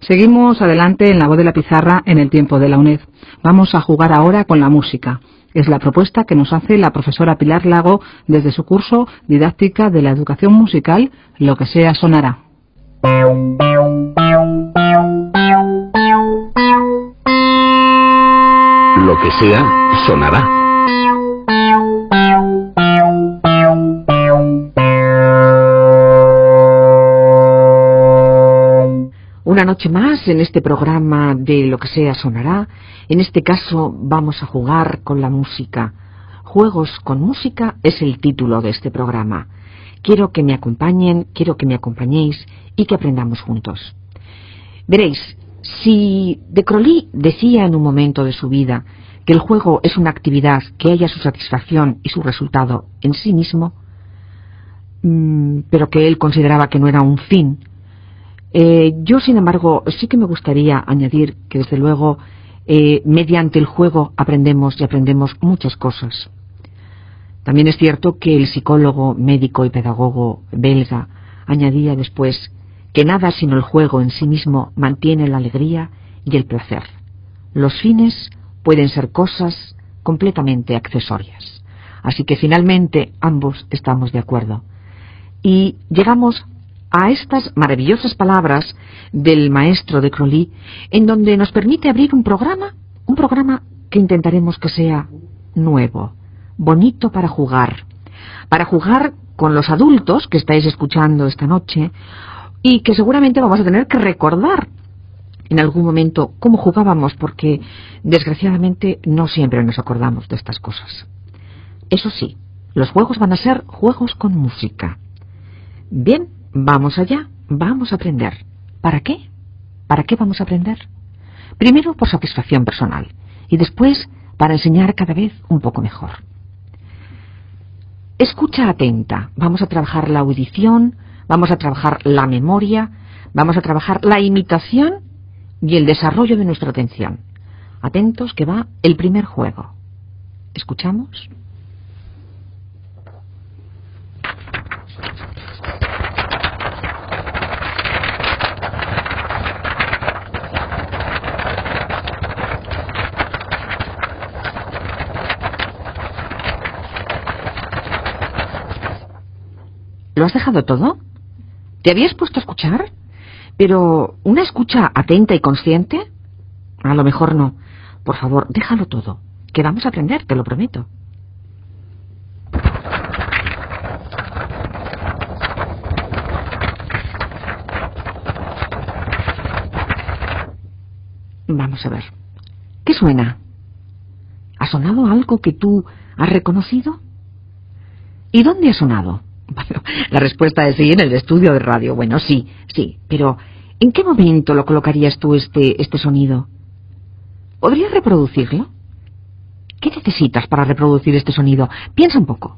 Seguimos adelante en La Voz de la Pizarra en el tiempo de la UNED. Vamos a jugar ahora con la música. Es la propuesta que nos hace la profesora Pilar Lago desde su curso Didáctica de la Educación Musical, Lo que sea sonará. Lo que sea sonará. Una noche más en este programa de Lo que sea sonará. En este caso vamos a jugar con la música. Juegos con música es el título de este programa. Quiero que me acompañen, quiero que me acompañéis y que aprendamos juntos. Veréis, si de Crowley decía en un momento de su vida que el juego es una actividad que haya su satisfacción y su resultado en sí mismo, pero que él consideraba que no era un fin, yo, sin embargo, sí que me gustaría añadir que, desde luego, mediante el juego aprendemos muchas cosas. También es cierto que el psicólogo, médico y pedagogo belga añadía después que nada sino el juego en sí mismo mantiene la alegría y el placer. Los fines pueden ser cosas completamente accesorias. Así que finalmente ambos estamos de acuerdo. Y llegamos a estas maravillosas palabras del maestro de Crowley, en donde nos permite abrir un programa que intentaremos que sea nuevo, bonito para jugar con los adultos que estáis escuchando esta noche y que seguramente vamos a tener que recordar en algún momento cómo jugábamos, porque desgraciadamente no siempre nos acordamos de estas cosas. Eso sí, los juegos van a ser juegos con música. Bien, vamos allá, vamos a aprender. ¿Para qué? ¿Para qué vamos a aprender? Primero por satisfacción personal y después para enseñar cada vez un poco mejor. Escucha atenta. Vamos a trabajar la audición, vamos a trabajar la memoria, vamos a trabajar la imitación y el desarrollo de nuestra atención. Atentos que va el primer juego. ¿Escuchamos? ¿Lo has dejado todo? ¿Te habías puesto a escuchar? ¿Pero una escucha atenta y consciente? A lo mejor no. Por favor, déjalo todo, que vamos a aprender, te lo prometo. Vamos a ver. ¿Qué suena? ¿Ha sonado algo que tú has reconocido? ¿Y dónde ha sonado? Bueno, la respuesta es sí, en el estudio de radio. Bueno, sí, pero ¿en qué momento lo colocarías tú este sonido? ¿Podrías reproducirlo? ¿Qué necesitas para reproducir este sonido? Piensa un poco.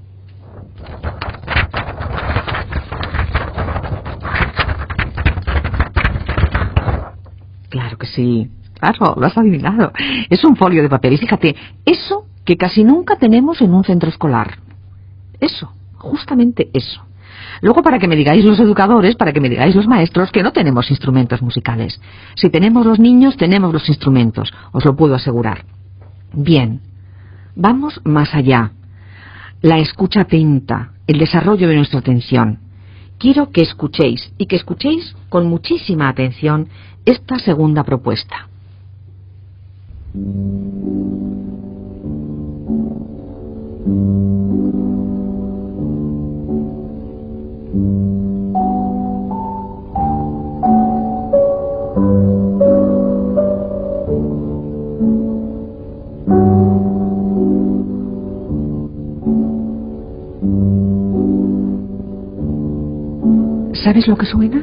Claro que sí. Claro, lo has adivinado. Es un folio de papel. Y fíjate, eso que casi nunca tenemos en un centro escolar. Eso, justamente eso. Luego, para que me digáis los educadores, para que me digáis los maestros, que no tenemos instrumentos musicales. Si tenemos los niños, tenemos los instrumentos, os lo puedo asegurar. Bien, vamos más allá. La escucha atenta, el desarrollo de nuestra atención. Quiero que escuchéis, y que escuchéis con muchísima atención, esta segunda propuesta. ¿Sabes lo que suena?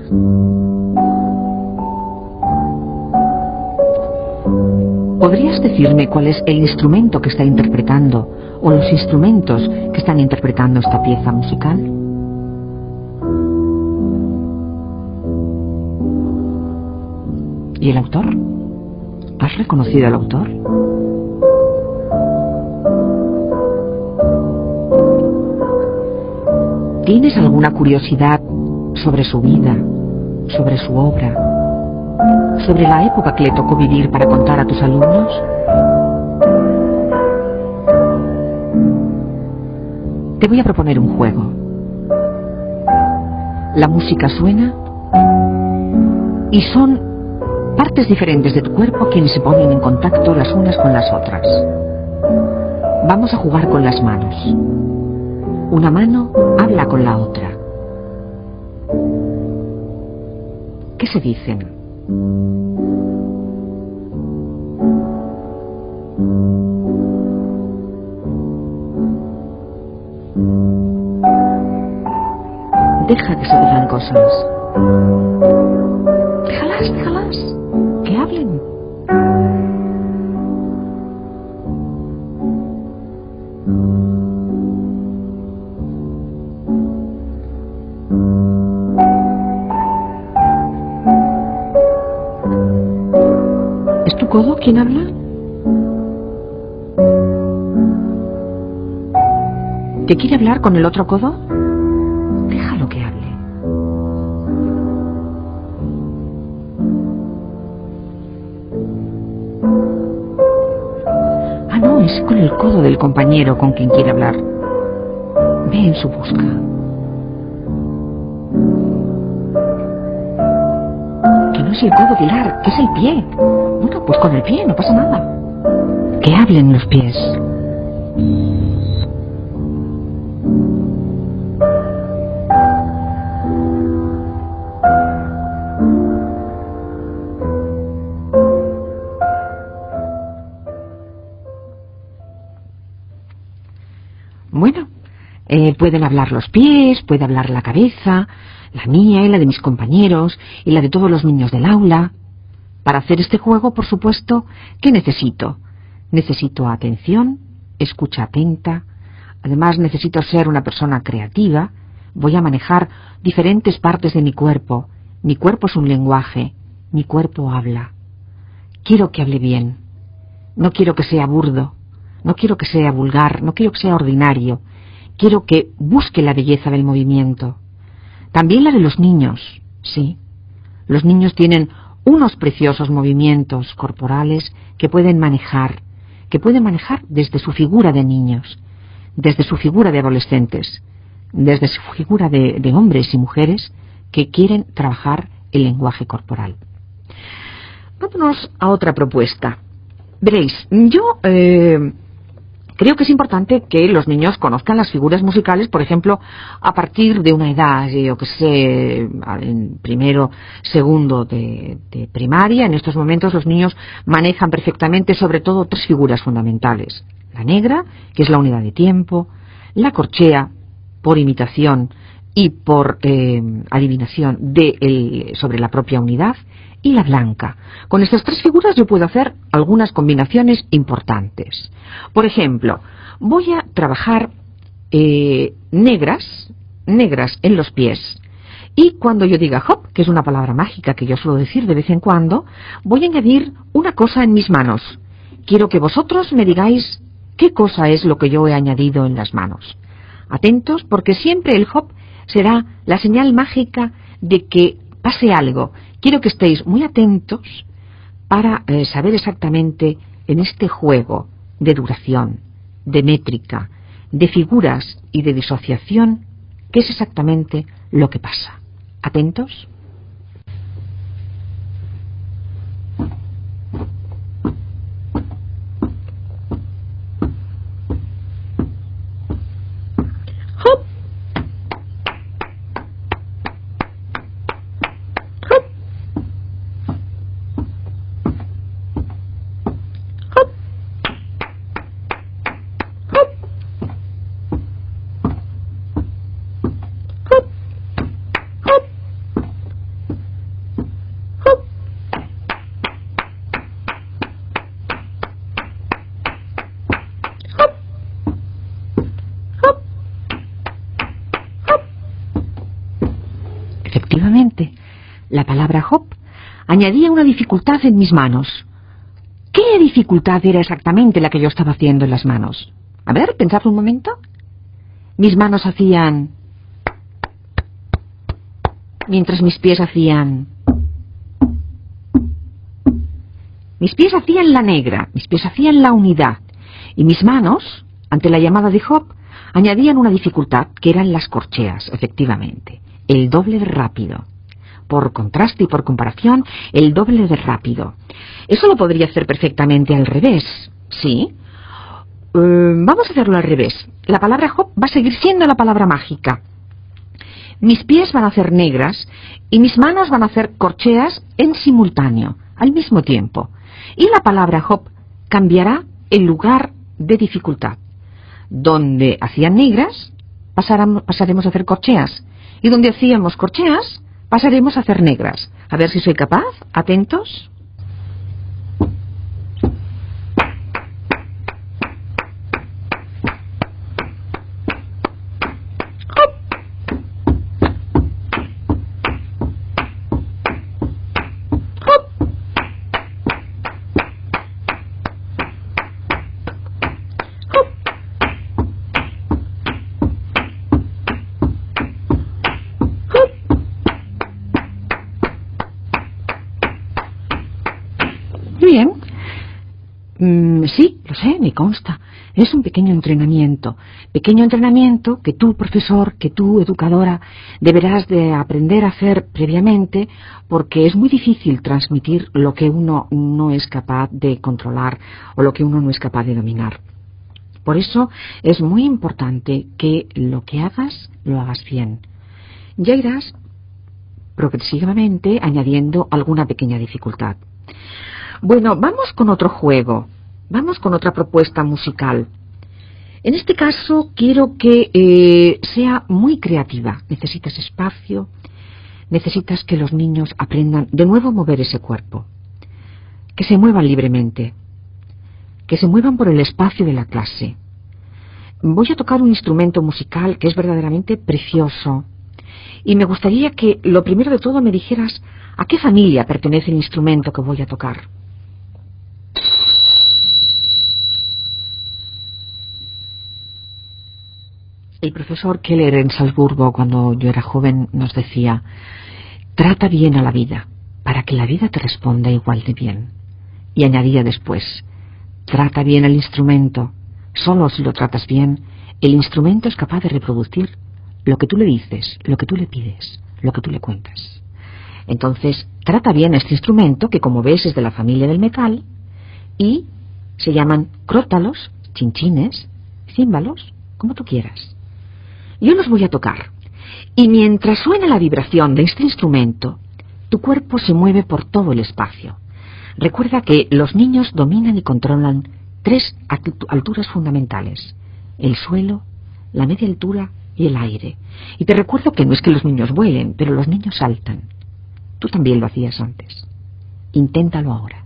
¿Podrías decirme cuál es el instrumento que está interpretando o los instrumentos que están interpretando esta pieza musical? ¿Y el autor? ¿Has reconocido al autor? ¿Tienes alguna curiosidad sobre su vida, sobre su obra, sobre la época que le tocó vivir para contar a tus alumnos? Te voy a proponer un juego. La música suena y son partes diferentes de tu cuerpo quienes se ponen en contacto las unas con las otras. Vamos a jugar con las manos. Una mano habla con la otra. ¿Qué se dicen? Deja que se digan cosas. Déjalas. Que hablen. ¿Es tu codo quien habla? ¿Que quiere hablar con el otro codo? Déjalo que hable. Ah, no, es con el codo del compañero con quien quiere hablar. Ve en su busca. Que no es el codo, Pilar, que es el pie. Bueno, pues con el pie, no pasa nada. Que hablen los pies. Bueno, pueden hablar los pies, puede hablar la cabeza, la mía y la de mis compañeros y la de todos los niños del aula. Para hacer este juego, por supuesto, ¿qué necesito? Necesito atención, escucha atenta, además necesito ser una persona creativa, voy a manejar diferentes partes de mi cuerpo. Mi cuerpo es un lenguaje, mi cuerpo habla. Quiero que hable bien, no quiero que sea burdo. No quiero que sea vulgar, no quiero que sea ordinario. Quiero que busque la belleza del movimiento. También la de los niños, sí. Los niños tienen unos preciosos movimientos corporales que pueden manejar desde su figura de niños, desde su figura de adolescentes, desde su figura de hombres y mujeres que quieren trabajar el lenguaje corporal. Vámonos a otra propuesta. Veréis, yo creo que es importante que los niños conozcan las figuras musicales, por ejemplo, a partir de una edad, yo que sé, en primero, segundo de primaria. En estos momentos los niños manejan perfectamente sobre todo tres figuras fundamentales. La negra, que es la unidad de tiempo, la corchea, por imitación y por adivinación sobre la propia unidad, y la blanca. Con estas tres figuras yo puedo hacer algunas combinaciones importantes. Por ejemplo, voy a trabajar negras en los pies. Y cuando yo diga hop, que es una palabra mágica que yo suelo decir de vez en cuando, voy a añadir una cosa en mis manos. Quiero que vosotros me digáis qué cosa es lo que yo he añadido en las manos. Atentos, porque siempre el hop será la señal mágica de que pase algo. Quiero que estéis muy atentos para saber exactamente en este juego de duración, de métrica, de figuras y de disociación, qué es exactamente lo que pasa. ¿Atentos? ¡Hop! Efectivamente, la palabra hop añadía una dificultad en mis manos. ¿Qué dificultad era exactamente la que yo estaba haciendo en las manos? A ver, pensad un momento. Mis manos hacían, mientras mis pies hacían. Mis pies hacían la negra, mis pies hacían la unidad, y mis manos, ante la llamada de Hop, añadían una dificultad que eran las corcheas, efectivamente, el doble de rápido. Por contraste y por comparación, el doble de rápido. Eso lo podría hacer perfectamente al revés, ¿sí? Vamos a hacerlo al revés. La palabra Hop va a seguir siendo la palabra mágica. Mis pies van a hacer negras y mis manos van a hacer corcheas en simultáneo, al mismo tiempo. Y la palabra Hop cambiará el lugar de dificultad. Donde hacían negras, pasaremos a hacer corcheas. Y donde hacíamos corcheas, pasaremos a hacer negras. A ver si soy capaz. Atentos. Bien. Sí, lo sé, me consta. Es un pequeño entrenamiento que tú, profesor, que tú, educadora, deberás de aprender a hacer previamente, porque es muy difícil transmitir lo que uno no es capaz de controlar o lo que uno no es capaz de dominar. Por eso es muy importante que lo que hagas, lo hagas bien. Ya irás progresivamente añadiendo alguna pequeña dificultad. Bueno, vamos con otro juego. Vamos con otra propuesta musical. En este caso quiero que sea muy creativa. Necesitas espacio, necesitas que los niños aprendan de nuevo a mover ese cuerpo, que se muevan libremente, que se muevan por el espacio de la clase. Voy a tocar un instrumento musical que es verdaderamente precioso y me gustaría que lo primero de todo me dijeras a qué familia pertenece el instrumento que voy a tocar. El profesor Keller en Salzburgo, cuando yo era joven, nos decía: trata bien a la vida, para que la vida te responda igual de bien. Y añadía después: trata bien al instrumento, solo si lo tratas bien, el instrumento es capaz de reproducir lo que tú le dices, lo que tú le pides, lo que tú le cuentas. Entonces, trata bien a este instrumento, que como ves es de la familia del metal, y se llaman crótalos, chinchines, címbalos, como tú quieras. Yo los voy a tocar, y mientras suena la vibración de este instrumento, tu cuerpo se mueve por todo el espacio. Recuerda que los niños dominan y controlan 3 alturas fundamentales: el suelo, la media altura y el aire. Y te recuerdo que no es que los niños vuelen, pero los niños saltan. Tú también lo hacías antes. Inténtalo ahora.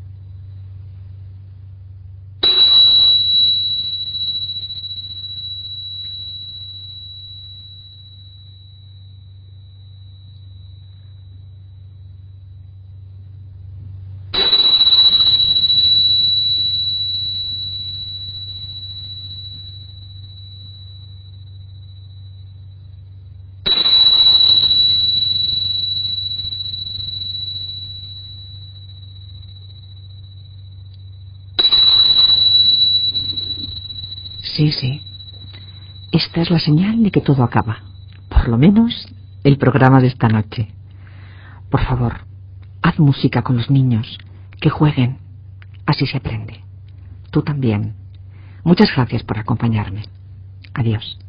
Sí, sí. Esta es la señal de que todo acaba. Por lo menos el programa de esta noche. Por favor, haz música con los niños, que jueguen. Así se aprende. Tú también. Muchas gracias por acompañarme. Adiós.